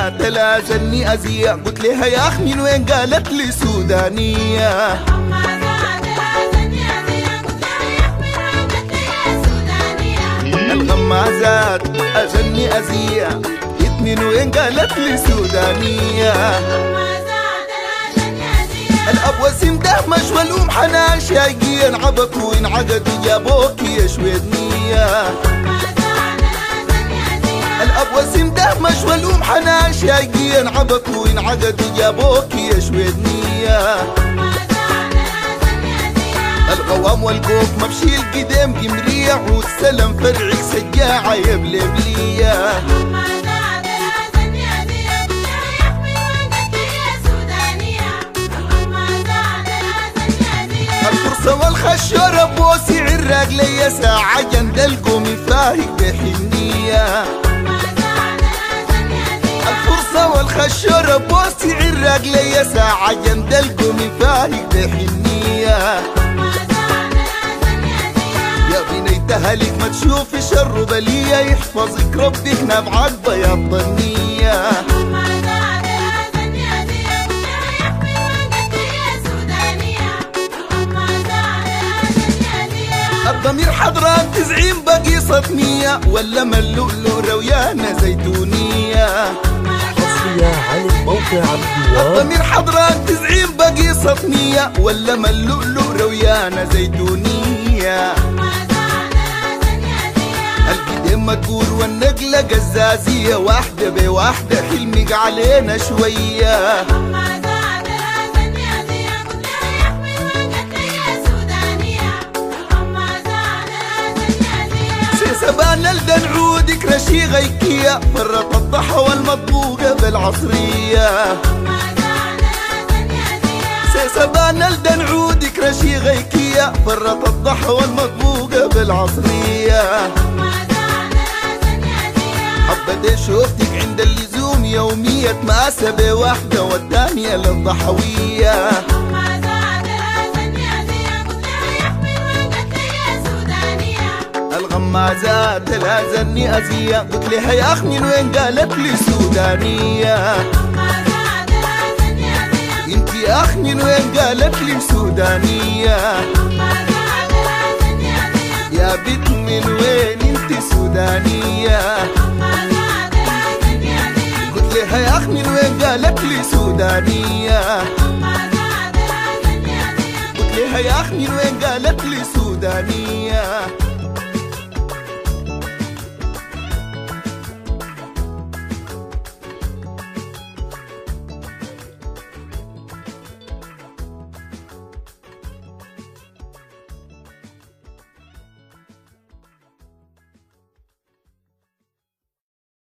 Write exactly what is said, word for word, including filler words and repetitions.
زاد لازلني أزيع، قلت لها يا أخ من وين؟ قالت لي سودانية. الغمازات أجلني أزيع، جيت من وين؟ قالت لي سودانية. الأب وسيم ده مشوى الأم حنان شايقين عبكوا وانعقدوا جابوك يا شويدنية. الأب وسيم ده مشوى الأم حنان شايقين عبكوا وانعقدوا جابوك يا شويدنية. القوام والكوف مبشي القدام بمريع، والسلم فرعك سجاعة يا بليبلية. الفرصة والخشورة بوسع الراق ليا ساعة جند القومي فايق بحنية. الفرصة والخشورة بوسع الراق ليا ساعة جند القومي فايق بحنية. يا بنيت أهلك ما تشوفي شر بلية، يحفظك ربك نبعك بياض ضنية. الضمير حضران تزعيم بقيصة مية، ولا من اللؤلؤ رويانة زيتونية. حصرية على الموقع الديوان. الضمير حضران تزعيم بقيصة مية، ولا من اللؤلؤ رويانة زيتونية. القدام مدبور والنقلة قزازية، واحدة بواحدة حلمك علينا شوية. سبان الدن عودك رشي غيكية، فرط الضحى والمطبوقة بالعصرية. سبان الدن عودك رشي غيكية، فرط الضحى والمطبوقة بالعصرية. حبدي شوفتك عند اللزوم يومية، ماسة واحدة والثانية للضحوية. الغمازات لازلني أزيع، قلت لها يا أخ من وين؟ قالت لي سودانية. انت يا أخ من وين؟ قالت لي سودانية. يا بنت من وين انت سودانية؟ قلت لها يا أخ من وين؟ قالت لي سودانية. قلت لها يا أخ من وين؟ قالت لي سودانية.